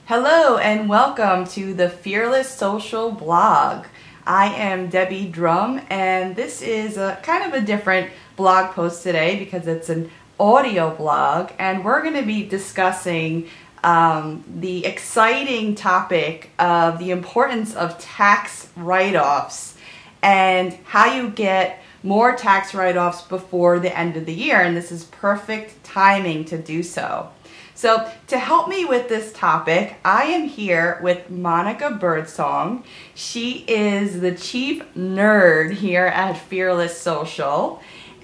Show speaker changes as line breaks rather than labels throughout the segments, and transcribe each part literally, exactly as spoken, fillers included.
Hello and welcome to the Fearless Social Blog. I am Debbie Drum, and this is a kind of a different blog post today because it's an audio blog, and we're going to be discussing um, the exciting topic of the importance of tax write-offs and how you get more tax write-offs before the end of the year, and this is perfect timing to do so. So to help me with this topic, I am here with Monica Birdsong. She is the chief nerd here at Fearless Social,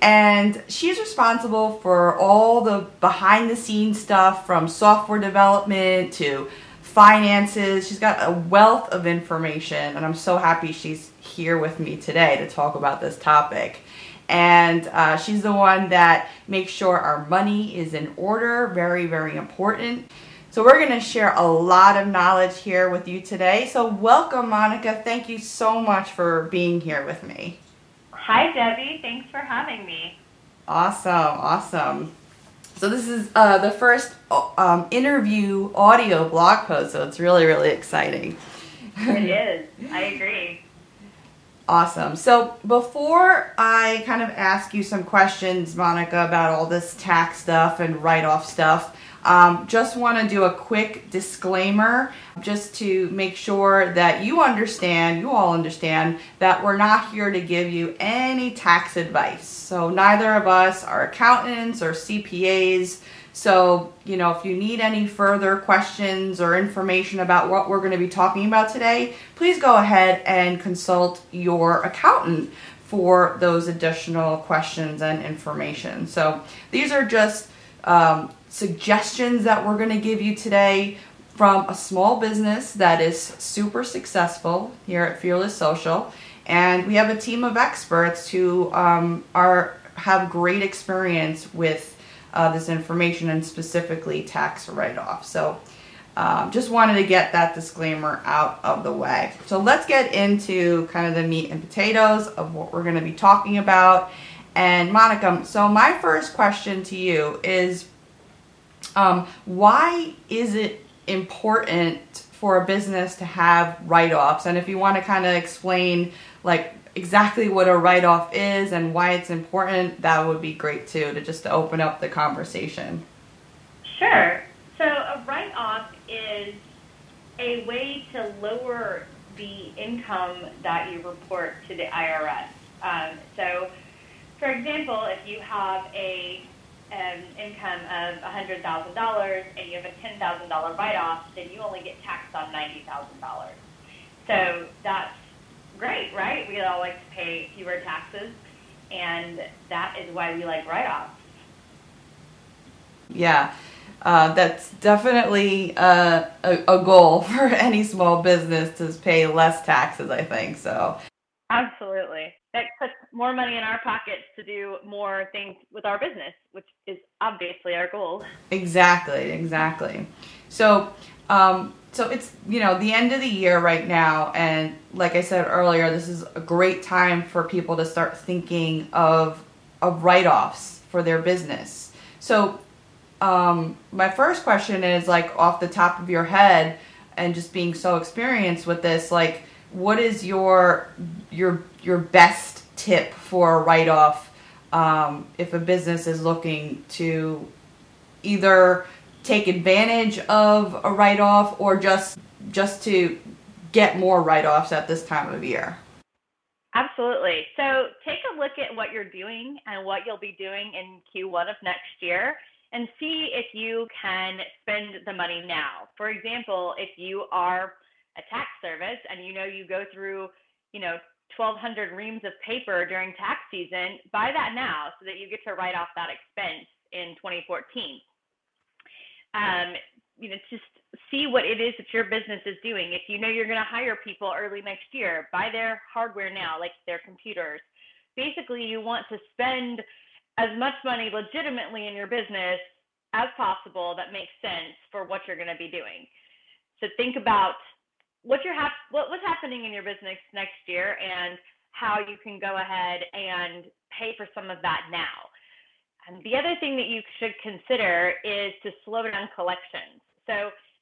and she's responsible for all the behind-the-scenes stuff from software development to finances. She's got a wealth of information, and I'm so happy she's here with me today to talk about this topic. And uh, she's the one that makes sure our money is in order. Very, very important. So we're going to share a lot of knowledge here with you today. So welcome, Monica. Thank you so much for being here with me.
Hi, Debbie. Thanks for having me.
Awesome, awesome. So this is uh, the first um, interview audio blog post, so it's really, really exciting.
It is. I agree.
Awesome. So before I kind of ask you some questions, Monica, about all this tax stuff and write-off stuff, um, just want to do a quick disclaimer just to make sure that you understand, you all understand, that we're not here to give you any tax advice. So neither of us are accountants or C P As. So, you know, if you need any further questions or information about what we're going to be talking about today, please go ahead and consult your accountant for those additional questions and information. So these are just um, suggestions that we're going to give you today from a small business that is super successful here at Fearless Social. And we have a team of experts who um, are have great experience with Uh, this information, and specifically tax write-off. So um, just wanted to get that disclaimer out of the way. So let's get into kind of the meat and potatoes of what we're going to be talking about. And Monica, so my first question to you is, um, why is it important for a business to have write-offs? And if you want to kind of explain like exactly what a write-off is and why it's important, that would be great too, to just to open up the conversation.
Sure. So a write-off is a way to lower the income that you report to the I R S. Um, so, for example, if you have a an income of one hundred thousand dollars and you have a ten thousand dollars write-off, then you only get taxed on ninety thousand dollars. So that's great, right? We all like to pay fewer taxes, and that is why we like write-offs.
Yeah, uh, that's definitely uh, a, a goal for any small business, to pay less taxes, I think. So
absolutely. That puts more money in our pockets to do more things with our business, which is obviously our goal.
Exactly, exactly. So, um, so it's, you know, the end of the year right now, and like I said earlier, this is a great time for people to start thinking of of write-offs for their business. So, um, my first question is, like, off the top of your head, and just being so experienced with this, like, what is your your your best tip for a write-off um, if a business is looking to either take advantage of a write-off or just just to get more write-offs at this time of year?
Absolutely. So take a look at what you're doing and what you'll be doing in Q one of next year and see if you can spend the money now. For example, if you are a tax service and you know you go through, you know, twelve hundred reams of paper during tax season, buy that now so that you get to write off that expense in twenty fourteen. Um, you know, just see what it is that your business is doing. If you know you're going to hire people early next year, buy their hardware now, like their computers. Basically, you want to spend as much money legitimately in your business as possible that makes sense for what you're going to be doing. So think about what you're hap- what, what's happening in your business next year and how you can go ahead and pay for some of that now. And the other thing that you should consider is to slow down collections. So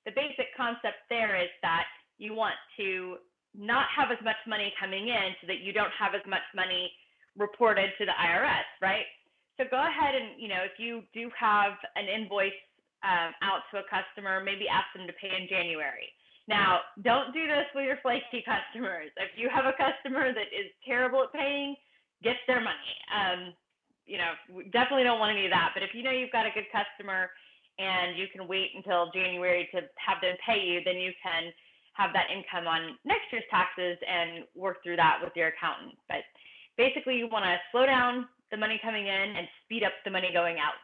the basic concept there is that you want to not have as much money coming in so that you don't have as much money reported to the I R S, right? So go ahead and, you know, if you do have an invoice um, out to a customer, maybe ask them to pay in January. Now, don't do this with your flaky customers. If you have a customer that is terrible at paying, get their money. Um, you know, we definitely don't want any of that. But if you know you've got a good customer and you can wait until January to have them pay you, then you can have that income on next year's taxes and work through that with your accountant. But basically, you want to slow down the money coming in and speed up the money going out.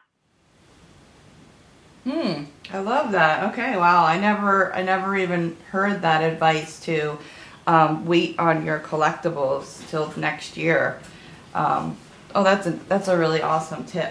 Hmm. I love that. Okay. Wow. I never, I never even heard that advice to um, wait on your collectibles till next year. Um, oh, that's a that's a really awesome tip.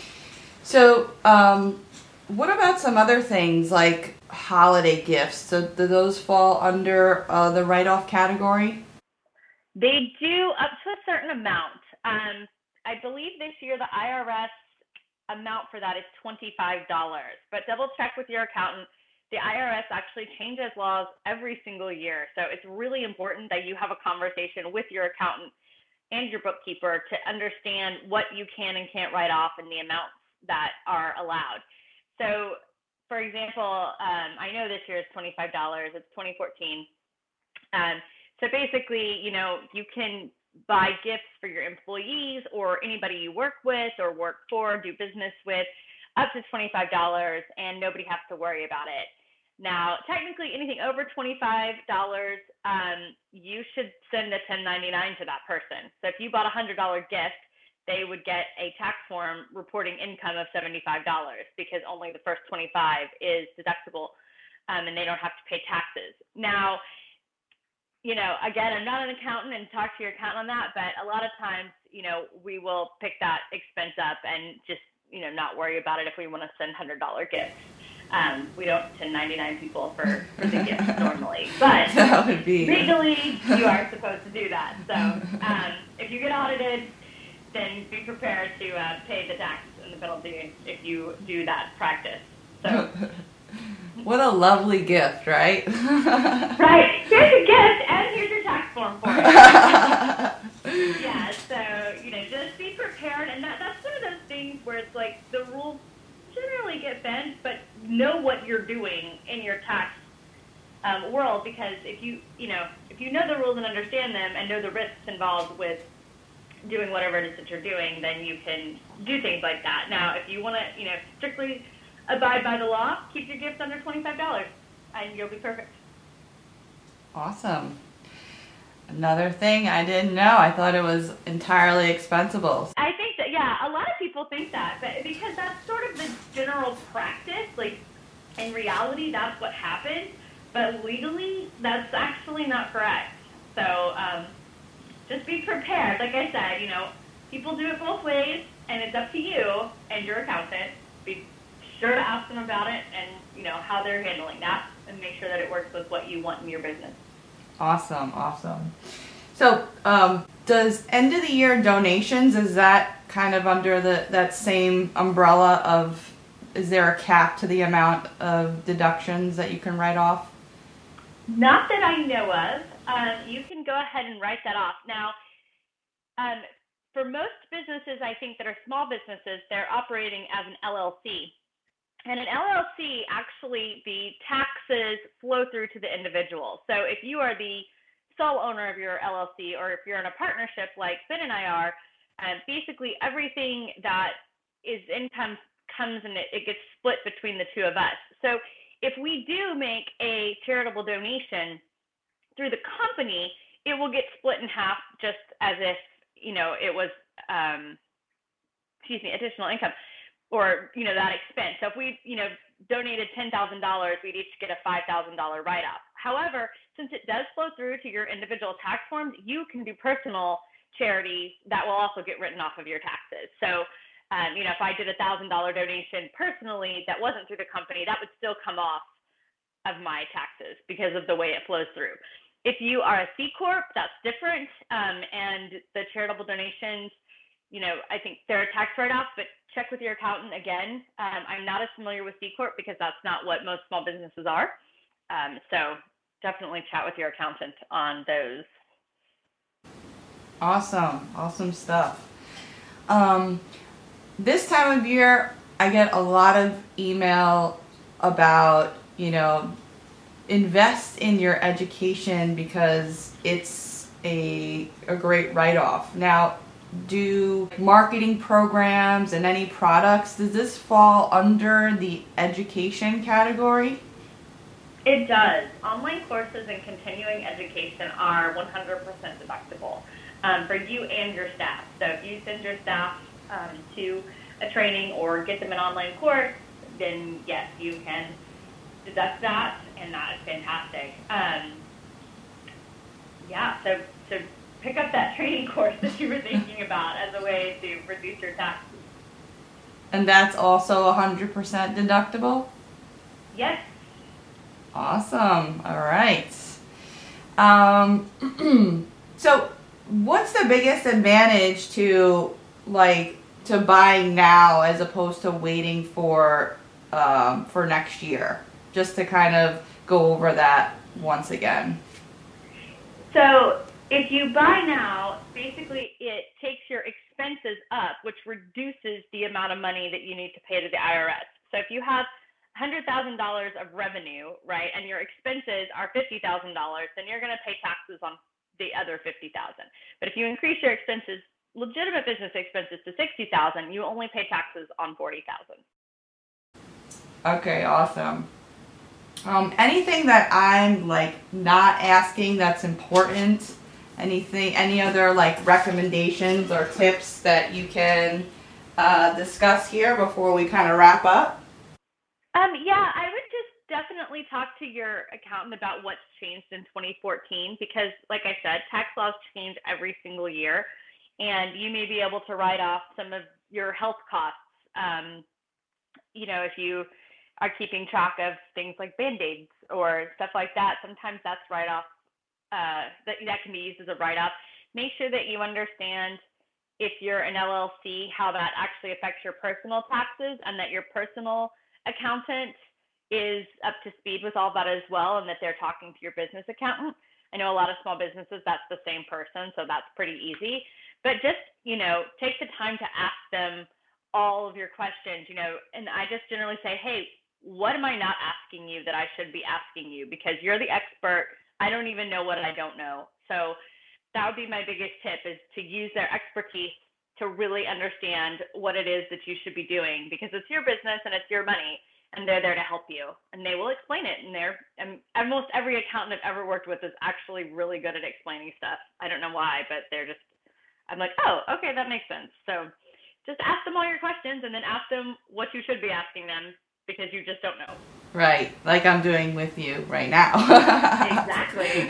So, um, what about some other things like holiday gifts? So, do those fall under uh, the write-off category?
They do up to a certain amount. Um, I believe this year the I R S amount for that is twenty-five dollars, but double check with your accountant. The I R S actually changes laws every single year. So it's really important that you have a conversation with your accountant and your bookkeeper to understand what you can and can't write off and the amounts that are allowed. So for example, um, I know this year is twenty-five dollars, it's twenty fourteen. Um, so basically, you know, you can buy gifts for your employees or anybody you work with or work for, do business with, up to twenty-five dollars, and nobody has to worry about it. Now, technically, anything over twenty-five dollars, um, you should send a ten ninety-nine to that person. So if you bought a one hundred dollars gift, they would get a tax form reporting income of seventy-five dollars because only the first twenty-five is deductible, um, and they don't have to pay taxes. Now, you know, again, I'm not an accountant, and talk to your accountant on that, but a lot of times, you know, we will pick that expense up and just, you know, not worry about it if we want to send one hundred dollars gifts. Um, we don't ten ninety-nine people for, for the gifts normally, but
That would be...
legally you are supposed to do that. So um, if you get audited, then be prepared to uh, pay the tax and the penalty if you do that practice. So.
What a lovely gift, right?
Right. Here's a gift, and here's your tax form for it. Yeah, so, you know, just be prepared. And that, that's one of those things where it's like the rules generally get bent, but know what you're doing in your tax um, world. Because if you, you know, if you know the rules and understand them and know the risks involved with doing whatever it is that you're doing, then you can do things like that. Now, if you want to, you know, strictly abide by the law, keep your gifts under twenty-five dollars, and you'll be perfect.
Awesome. Another thing I didn't know, I thought it was entirely expensible.
I think that, yeah, a lot of people think that, but because that's sort of the general practice, like, in reality, that's what happens, but legally, that's actually not correct. So, um, just be prepared. Like I said, you know, people do it both ways, and it's up to you and your accountant. Be sure to ask them about it and, you know, how they're handling that, and make sure that it works with what you want in your business.
Awesome, awesome. So, um, does end of the year donations, is that kind of under the that same umbrella of, is there a cap to the amount of deductions that you can write off?
Not that I know of. Um, you can go ahead and write that off. Now, um, for most businesses, I think that are small businesses, they're operating as an L L C. And an L L C, actually, the taxes flow through to the individual. So if you are the sole owner of your L L C, or if you're in a partnership like Ben and I are, um, basically everything that is income comes and it, it gets split between the two of us. So if we do make a charitable donation through the company, it will get split in half, just as if, you know, it was, um, excuse me, additional income, or, you know, that expense. So if we, you know, donated ten thousand dollars, we'd each get a five thousand dollars write-off. However, since it does flow through to your individual tax forms, you can do personal charities that will also get written off of your taxes. So, um, you know, if I did a one thousand dollars donation personally that wasn't through the company, that would still come off of my taxes because of the way it flows through. If you are a C Corp, that's different, um, and the charitable donations, you know, I think there are tax write-offs, but check with your accountant again. Um, I'm not as familiar with C Corp because that's not what most small businesses are. Um, so definitely chat with your accountant on those.
Awesome. Awesome stuff. Um, this time of year, I get a lot of email about, you know, invest in your education because it's a, a great write-off. Now, do marketing programs and any products, does this fall under the education category?
It does. Online courses and continuing education are one hundred percent deductible um, for you and your staff. So if you send your staff um, to a training or get them an online course, then yes, you can deduct that, and that is fantastic. Um, yeah, so so pick up that training course that you were thinking about as a way to reduce your taxes.
And that's also one hundred percent deductible?
Yes.
Awesome. All right. Um, so what's the biggest advantage to like to buying now as opposed to waiting for um, for next year? Just to kind of go over that once again.
So if you buy now, basically it takes your expenses up, which reduces the amount of money that you need to pay to the I R S. So if you have one hundred thousand dollars of revenue, right, and your expenses are fifty thousand dollars, then you're going to pay taxes on the other fifty thousand dollars. But if you increase your expenses, legitimate business expenses, to sixty thousand dollars, you only pay taxes on forty thousand
dollars. Okay, awesome. Um, anything that I'm like not asking that's important? Anything, any other like recommendations or tips that you can uh, discuss here before we kind of wrap up?
Um, yeah, I would just definitely talk to your accountant about what's changed in twenty fourteen because, like I said, tax laws change every single year, and you may be able to write off some of your health costs. Um, you know, if you are keeping track of things like Band-Aids or stuff like that, sometimes that's write-off. Uh, that, that can be used as a write-off. Make sure that you understand if you're an L L C, how that actually affects your personal taxes and that your personal accountant is up to speed with all that as well and that they're talking to your business accountant. I know a lot of small businesses, that's the same person, so that's pretty easy. But just, you know, take the time to ask them all of your questions, you know, and I just generally say, hey, what am I not asking you that I should be asking you? Because you're the expert. I don't even know what I don't know. So that would be my biggest tip, is to use their expertise to really understand what it is that you should be doing, because it's your business and it's your money and they're there to help you and they will explain it. And they're, and almost every accountant I've ever worked with is actually really good at explaining stuff. I don't know why, but they're just, I'm like, oh, okay, that makes sense. So just ask them all your questions and then ask them what you should be asking them, because you just don't know.
Right, like I'm doing with you right now.
Exactly.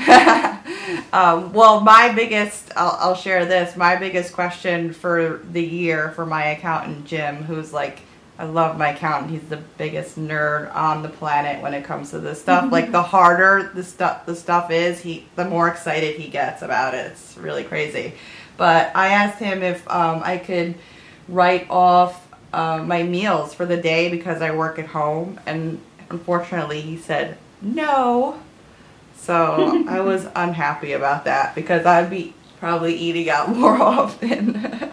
um, well, my biggest, I'll, I'll share this, my biggest question for the year for my accountant, Jim, who's like, I love my accountant. He's the biggest nerd on the planet when it comes to this stuff. Like the harder the stuff the stuff is, he the more excited he gets about it. It's really crazy. But I asked him if um, I could write off Uh, my meals for the day because I work at home, and unfortunately he said no, so I was unhappy about that because I'd be probably eating out more often.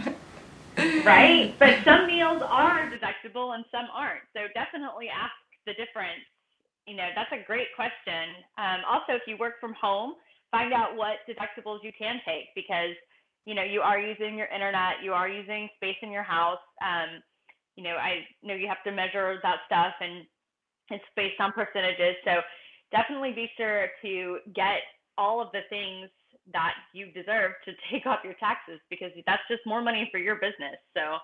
Right, but some meals are deductible and some aren't, so definitely ask the difference. You know, that's a great question. Um, also, if you work from home, find out what deductibles you can take, because you know you are using your internet, you are using space in your house. Um, You know, I know you have to measure that stuff and it's based on percentages. So definitely be sure to get all of the things that you deserve to take off your taxes, because that's just more money for your business. So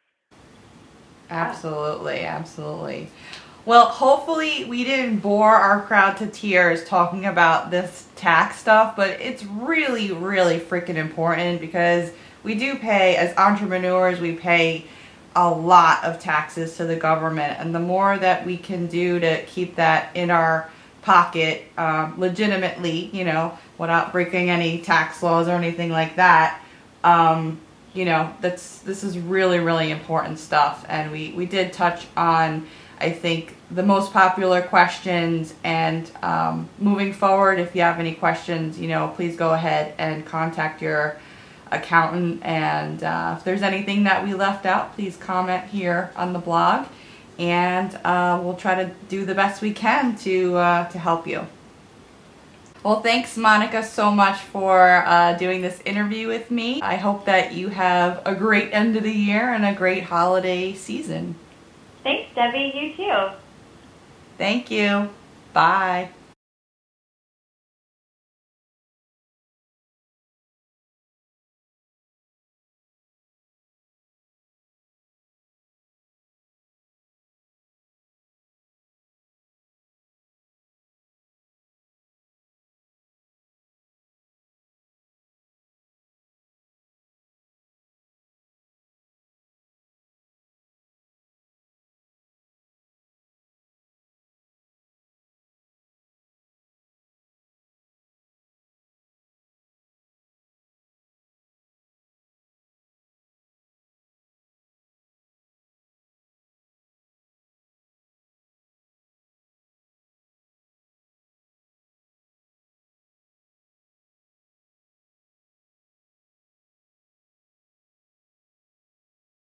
absolutely, absolutely. Well, hopefully we didn't bore our crowd to tears talking about this tax stuff, but it's really, really freaking important because we do pay, as entrepreneurs, we pay a lot of taxes to the government, and the more that we can do to keep that in our pocket um, legitimately, you know, without breaking any tax laws or anything like that, um, you know, that's this is really, really important stuff. And we, we did touch on, I think, the most popular questions. And um, moving forward, if you have any questions, you know, please go ahead and contact your accountant. And uh, if there's anything that we left out, please comment here on the blog. And uh, we'll try to do the best we can to uh, to help you. Well, thanks, Monica, so much for uh, doing this interview with me. I hope that you have a great end of the year and a great holiday season.
Thanks, Debbie. You too.
Thank you. Bye.